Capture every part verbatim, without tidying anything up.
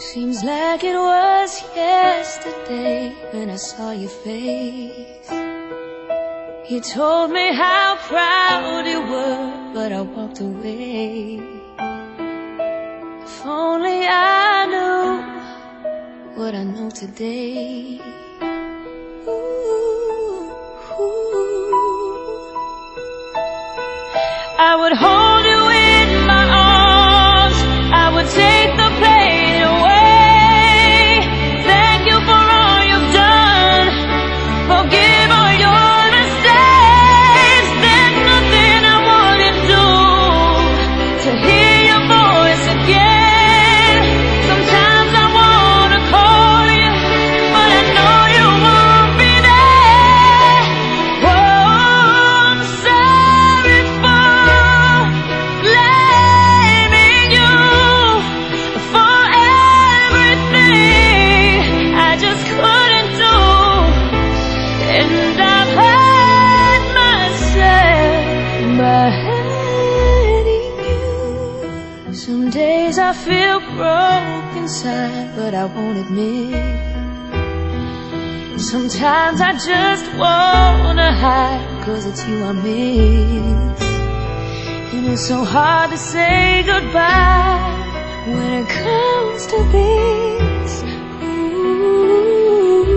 Seems like it was yesterday when I saw your face. You told me how proud you were, but I walked away. If only I knew what I know today. Ooh, ooh. I would hold you in my arms, I would take the pain away. Thank you for all you've done, forgive all your mistakes. There's nothing I wouldn't do to hear your voice again. Sometimes I wanna call you, but I know you won't be there. Oh, I'm sorry for blaming you for everything I just couldn't do. And I've hurt myself by hurting you. Some days I feel broke inside, but I won't admit. Sometimes I just wanna hide, 'cause it's you I miss. And it's so hard to say goodbye when it comes to this. Ooh.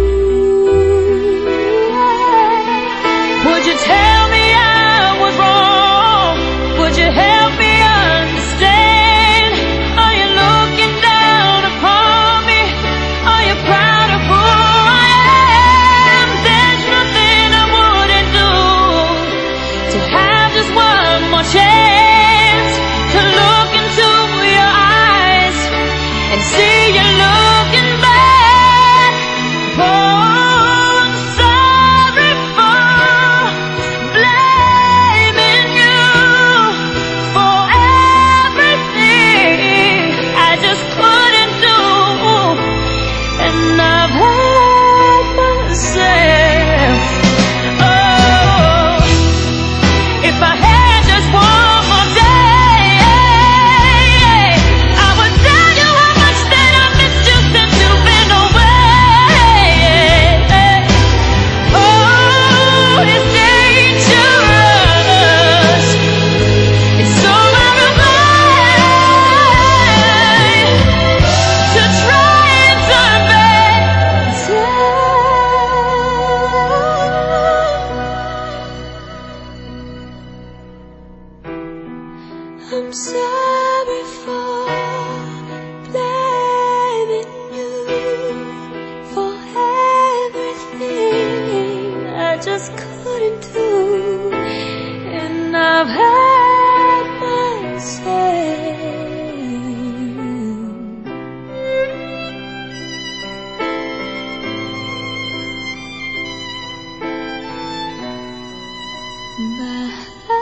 Would you tell me I was wrong? Would you help me understand? Are you looking down upon me? Are you proud of who I am? There's nothing I wouldn't do to have just one more chance to look into your eyes and see you looking back. Oh, I'm sorry for blaming you for everything I just couldn't do. And I've hurt myself. Oh, if I had just one more day, I would tell you how much that I missed you since you've been away. Oh, it's dangerous. It's so out of line to try and turn back time. I'm sorry for blaming you for everything I just couldn't do. And I've hurt myself by